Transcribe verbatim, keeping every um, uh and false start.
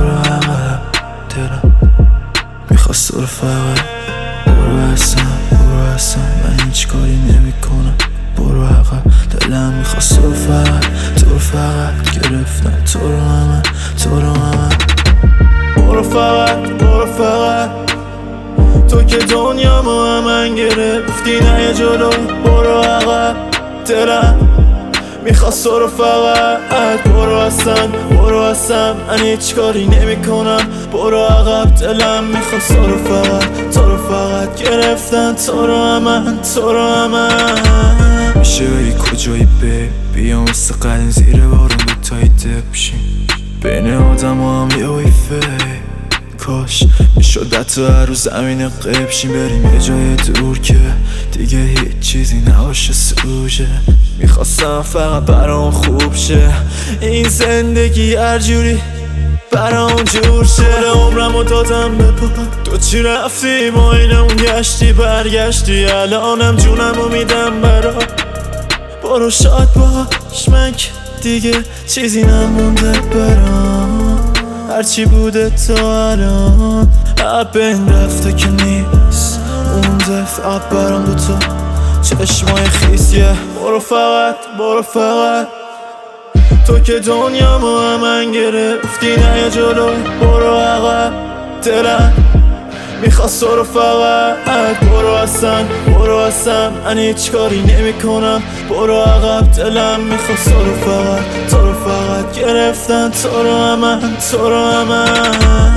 برو عقب دلم میخواست تو رو فقط برو اصلا برو اصلا من هیچ کاری نمی کنم برو عقب دلم میخواست تو رو فقط تو رو فقط گرفتم تو رو همه تو رو همه برو فقط برو فقط تو که دنیا ما من گرفتی نه جلو برو عقب دلم میخواست تو رو فقط برو اصلا برو اصلا من هیچ کاری نمی کنم برو عقب دلم میخواست تو رو فقط تو رو فقط گرفتن تو رو همه تو رو همه میشه بری کجایی بی بیا مثل قدیم زیر بارون دوتایی دپشیم بین آدم هم یه ویفه کاش میشد تو هر روز زمین قبشیم بریم یه جای دور که دیگه هیچ چیزی نباشه سوژه میخواستم فقط برام خوب شه این زندگی هر جوری برام جور شه کل عمرمو دادم به پا تو چی رفتی با اینمون گشتی برگشتی الانم جونمو میدم برا برو شاد باش من که دیگه چیزی نمونده برام هرچی بوده تا الان عب این رفته که نیست مونده فقط برام دو تا چشمای خیسیه برو فقط برو فقط تو که دنیا ما من گرفتی نه جلو برو عقب دلم میخواست تو رو فقط برو اصلا برو اصلا من هیچ کاری نمی کنم برو عقب دلم میخواست تو رو فقط تو رو فقط گرفتن تو رو همه تو رو همه